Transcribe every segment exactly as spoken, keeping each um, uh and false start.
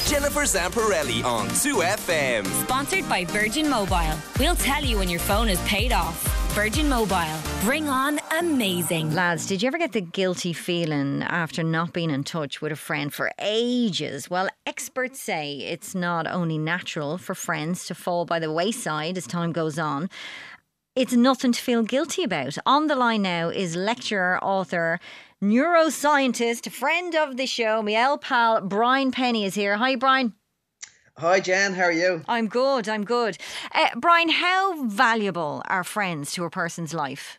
Jennifer Zamparelli on two F M. Sponsored by Virgin Mobile. We'll tell you when your phone is paid off. Virgin Mobile. Bring on amazing. Lads, did you ever get the guilty feeling after not being in touch with a friend for ages? Well, experts say it's not only natural for friends to fall by the wayside as time goes on, it's nothing to feel guilty about. On the line now is lecturer, author, neuroscientist, friend of the show, my old pal Brian Penny is here. Hi, Brian. Hi, Jen. How are you? I'm good, I'm good. Uh, Brian, how valuable are friends to a person's life?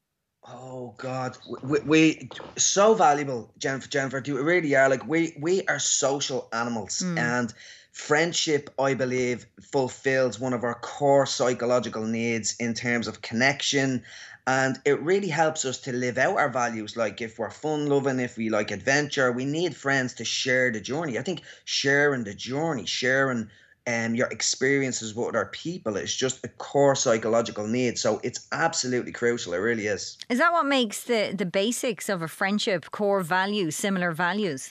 Oh, God. We, we so valuable, Jennifer. Jennifer, we really are. Like, we, we are social animals. Mm. And friendship, I believe, fulfills one of our core psychological needs in terms of connection. And it really helps us to live out our values. Like if we're fun loving, if we like adventure, we need friends to share the journey. I think sharing the journey, sharing um, your experiences with other people is just a core psychological need. So it's absolutely crucial. It really is. Is that what makes the, the basics of a friendship core values, similar values?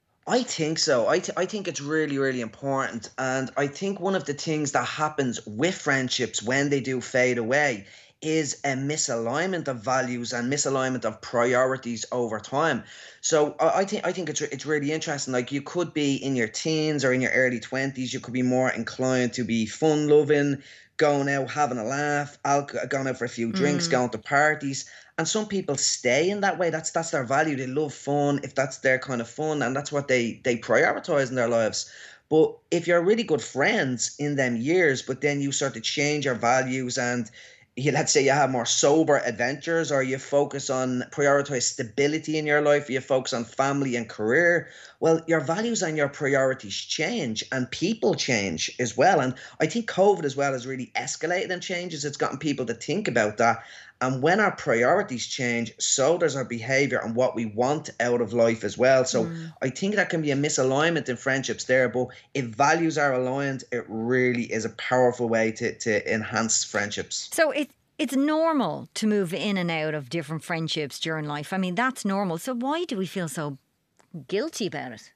I think so. I, th- I think it's really, really important. And I think one of the things that happens with friendships when they do fade away is a misalignment of values and misalignment of priorities over time. So I, I think I think it's it's really interesting. Like you could be in your teens or in your early twenties, you could be more inclined to be fun loving, going out, having a laugh, alcohol, going out for a few drinks, mm. going to parties. And some people stay in that way. That's that's their value. They love fun if that's their kind of fun, and that's what they they prioritize in their lives. But if you're really good friends in them years, but then you start to change your values and you, let's say you have more sober adventures, or you focus on prioritize stability in your life, or you focus on family and career, well, your values and your priorities change, and people change as well. And I think COVID as well has really escalated and changes. It's gotten people to think about that. And when our priorities change, so does our behavior and what we want out of life as well. So mm. I think that can be a misalignment in friendships there. But if values are aligned, it really is a powerful way to, to enhance friendships. So it, it's normal to move in and out of different friendships during life. I mean, that's normal. So why do we feel so guilty about it?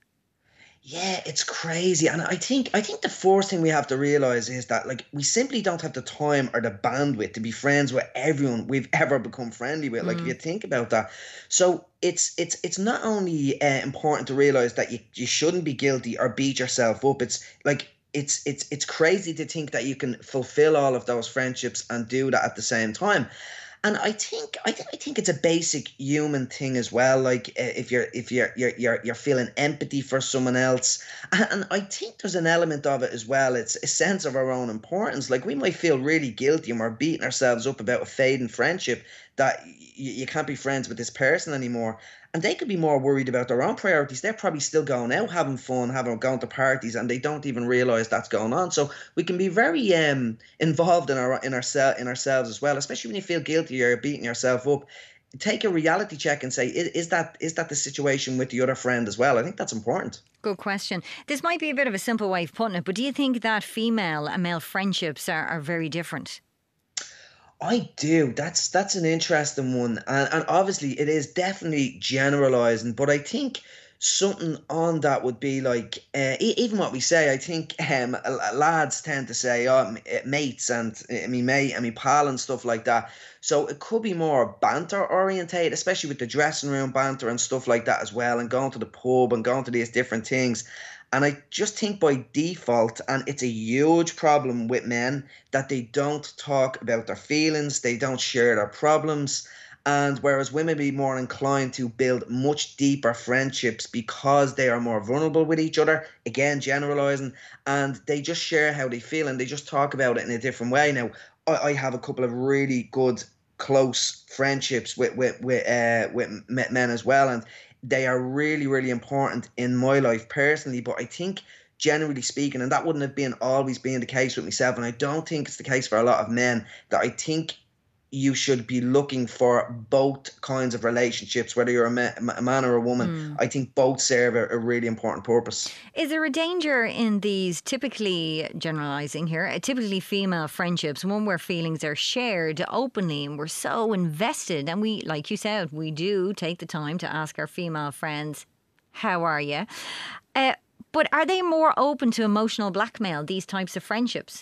Yeah, it's crazy. And I think I think the first thing we have to realize is that like we simply don't have the time or the bandwidth to be friends with everyone we've ever become friendly with. Like mm. if you think about that. So it's it's it's not only uh, important to realize that you, you shouldn't be guilty or beat yourself up. It's like it's it's it's crazy to think that you can fulfill all of those friendships and do that at the same time. And I think I, th- I think it's a basic human thing as well. Like uh, if you're if you're you're you're you're feeling empathy for someone else, and, and I think there's an element of it as well. It's a sense of our own importance. Like we might feel really guilty and we're beating ourselves up about a fading friendship that y- you can't be friends with this person anymore. And they could be more worried about their own priorities. They're probably still going out, having fun, having going to parties, and they don't even realize that's going on. So we can be very um, involved in our in our in ourselves as well, especially when you feel guilty or you're beating yourself up. Take a reality check and say, is, is that is that the situation with the other friend as well? I think that's important. Good question. This might be a bit of a simple way of putting it, but do you think that female and male friendships are, are very different? I do. That's that's an interesting one. And, and obviously it is definitely generalizing, but I think something on that would be like, uh, e- even what we say, I think um, lads tend to say, oh, mates and I mean, mate, I mean, pal and stuff like that. So it could be more banter orientated, especially with the dressing room banter and stuff like that as well, and going to the pub and going to these different things. And I just think by default, and it's a huge problem with men, that they don't talk about their feelings, they don't share their problems. And whereas women be more inclined to build much deeper friendships because they are more vulnerable with each other, again, generalizing, and they just share how they feel and they just talk about it in a different way. Now, I, I have a couple of really good, close friendships with, with, with, uh, with men as well. And they are really, really important in my life personally. But I think generally speaking, and that wouldn't have been always been the case with myself, and I don't think it's the case for a lot of men, that I think you should be looking for both kinds of relationships, whether you're a, ma- a man or a woman. Mm. I think both serve a, a really important purpose. Is there a danger in these typically, generalising here, typically female friendships, one where feelings are shared openly and we're so invested, and we, like you said, we do take the time to ask our female friends, how are you? Uh, But are they more open to emotional blackmail, these types of friendships?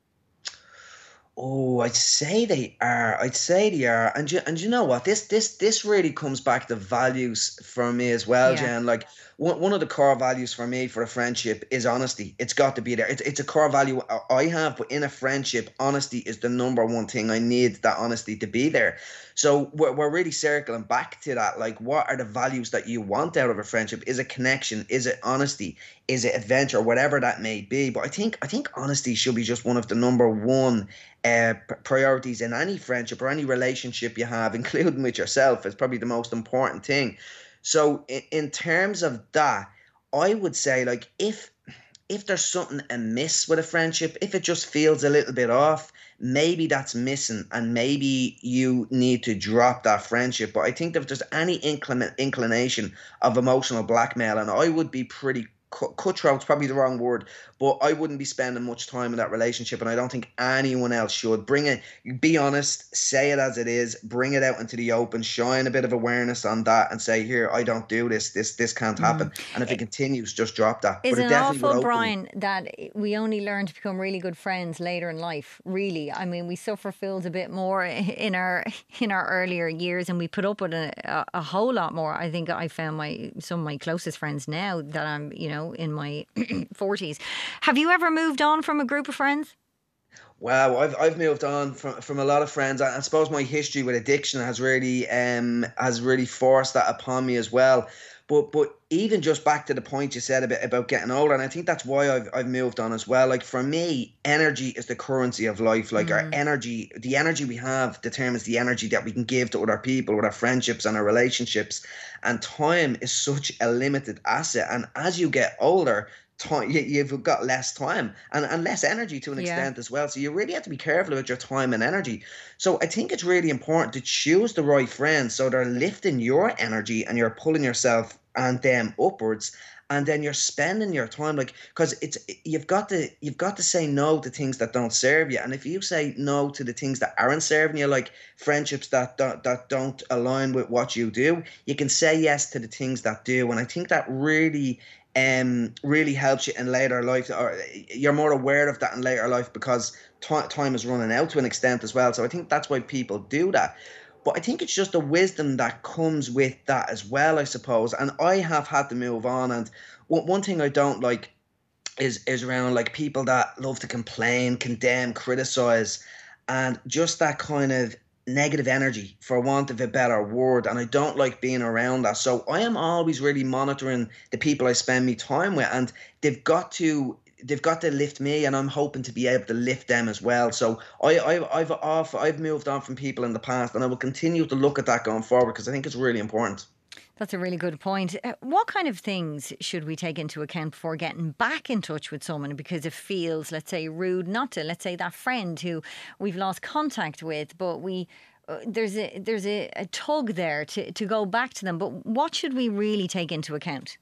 Oh, I'd say they are. I'd say they are. And you, and you know what? This this this really comes back to values for me as well, Yeah. Jen. Like one, one of the core values for me for a friendship is honesty. It's got to be there. It's it's a core value I I have, but in a friendship, honesty is the number one thing. I need that honesty to be there. So we're, we're really circling back to that. Like, what are the values that you want out of a friendship? Is it connection? Is it honesty? Is it adventure? Whatever that may be. But I think I think honesty should be just one of the number one uh, p- priorities in any friendship or any relationship you have, including with yourself. It's probably the most important thing. So in, in terms of that, I would say like if if there's something amiss with a friendship, if it just feels a little bit off, maybe that's missing and maybe you need to drop that friendship. But I think that if there's any inclin- inclination of emotional blackmail, and I would be pretty cut- cutthroat's probably the wrong word, but I wouldn't be spending much time in that relationship, and I don't think anyone else should. Bring it, be honest, say it as it is, bring it out into the open, shine a bit of awareness on that, and say, here, I don't do this, this, this can't happen. And if it continues, just drop that. Is But it it definitely would awful, open. Brian, that we only learn to become really good friends later in life? Really, I mean, we suffer fools a bit more in our in our earlier years, and we put up with a, a, a whole lot more. I think I found my some of my closest friends now that I'm, you know, in my forties. Have you ever moved on from a group of friends? Wow, I've I've moved on from from a lot of friends. I, I suppose my history with addiction has really um has really forced that upon me as well. But but even just back to the point you said about about getting older, and I think that's why I've I've moved on as well. Like for me, energy is the currency of life. Like our energy, the energy we have determines the energy that we can give to other people, with our friendships and our relationships. And time is such a limited asset. And as you get older, time you, you've got less time and, and less energy to an Yeah. extent as well. So you really have to be careful about your time and energy. So I think it's really important to choose the right friends so they're lifting your energy and you're pulling yourself and them upwards. And then you're spending your time like, because it's you've got to you've got to say no to things that don't serve you. And if you say no to the things that aren't serving you, like friendships that don't, that don't align with what you do, you can say yes to the things that do. And I think that really um really helps you in later life, or you're more aware of that in later life because ti time is running out to an extent as well. So I think that's why people do that. But I think it's just the wisdom that comes with that as well, I suppose. And I have had to move on. And one, one thing I don't like is is around like people that love to complain, condemn, criticize, and just that kind of negative energy, for want of a better word. And I don't like being around that. So I am always really monitoring the people I spend me time with, and they've got to they've got to lift me, and I'm hoping to be able to lift them as well. So I, I I've off I've moved on from people in the past, and I will continue to look at that going forward because I think it's really important. That's a really good point. Uh, What kind of things should we take into account before getting back in touch with someone because it feels, let's say, rude not to? Let's say that friend who we've lost contact with, but we uh, there's a there's a, a tug there to, to go back to them. But what should we really take into account?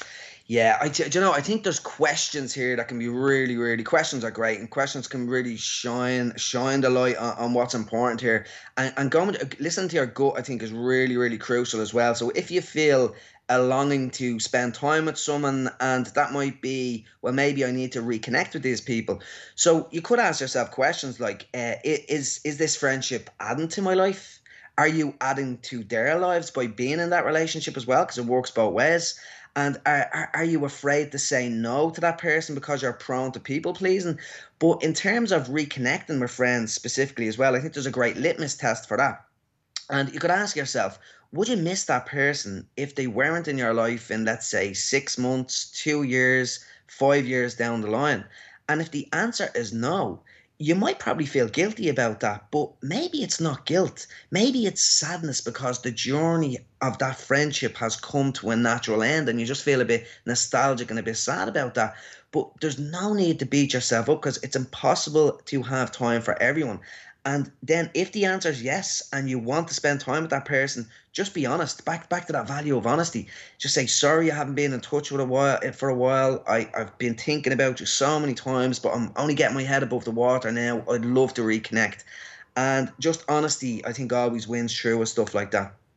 Yeah, I, do you know, I think there's questions here that can be really, really, questions are great, and questions can really shine, shine the light on, on what's important here. And, and going, listening to your gut, I think is really, really crucial as well. So if you feel a longing to spend time with someone, and that might be, well, maybe I need to reconnect with these people. So you could ask yourself questions like, uh, i- is, is this friendship adding to my life? Are you adding to their lives by being in that relationship as well? Because it works both ways. And are, are, are you afraid to say no to that person because you're prone to people pleasing? But in terms of reconnecting with friends specifically as well, I think there's a great litmus test for that. And you could ask yourself, would you miss that person if they weren't in your life in, let's say, six months, two years, five years down the line? And if the answer is no, you might probably feel guilty about that, but maybe it's not guilt. Maybe it's sadness because the journey of that friendship has come to a natural end and you just feel a bit nostalgic and a bit sad about that. But there's no need to beat yourself up because it's impossible to have time for everyone. And then if the answer is yes and you want to spend time with that person, just be honest. Back back to that value of honesty. Just say, sorry, I haven't been in touch with a while for a while. I, I've been thinking about you so many times, but I'm only getting my head above the water now. I'd love to reconnect. And just honesty, I think, always wins through with stuff like that.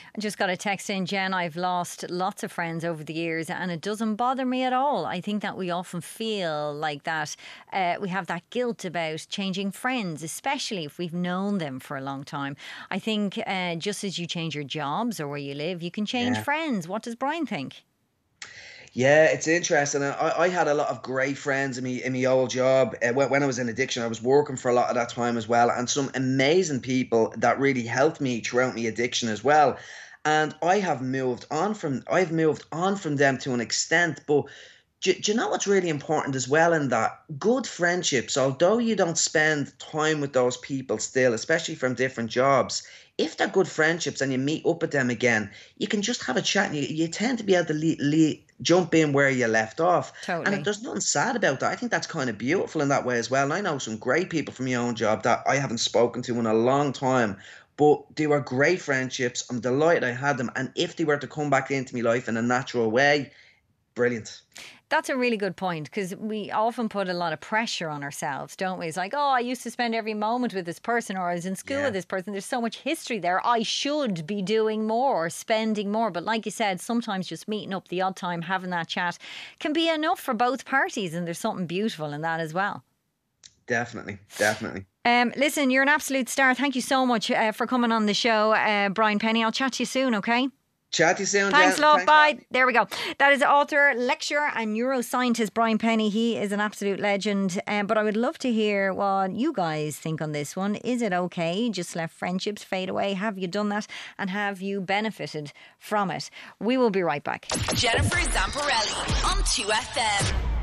I just got a text in, Jen, I've lost lots of friends over the years and it doesn't bother me at all. I think that we often feel like that uh, we have that guilt about changing friends, especially if we've known them for a long time. I think uh, just as you change your jobs or where you live, you can change Yeah. friends. What does Brian think? Yeah, it's interesting. I, I had a lot of great friends in me in my old job. Uh, when, when I was in addiction, I was working for a lot of that time as well, and some amazing people that really helped me throughout my addiction as well. And I have moved on from I've moved on from them to an extent, but do, do you know what's really important as well in that? Good friendships, although you don't spend time with those people still, especially from different jobs, if they're good friendships and you meet up with them again, you can just have a chat and you, you tend to be able to le- le- jump in where you left off. Totally. And there's nothing sad about that. I think that's kind of beautiful in that way as well. And I know some great people from my own job that I haven't spoken to in a long time, but they were great friendships. I'm delighted I had them. And if they were to come back into my life in a natural way, brilliant. That's a really good point, because we often put a lot of pressure on ourselves, don't we? It's like, oh, I used to spend every moment with this person, or I was in school Yeah. with this person. There's so much history there. I should be doing more or spending more. But like you said, sometimes just meeting up the odd time, having that chat can be enough for both parties. And there's something beautiful in that as well. Definitely, definitely. Um, listen, you're an absolute star. Thank you so much uh, for coming on the show, uh, Brian Penny. I'll chat to you soon, okay? Chat to you soon, Thanks, Jen. love. Thanks, Bye. man. There we go. That is author, lecturer and neuroscientist Brian Penny. He is an absolute legend. Um, but I would love to hear what you guys think on this one. Is it okay? Just let friendships fade away? Have you done that? And have you benefited from it? We will be right back. Jennifer Zamparelli on two F M.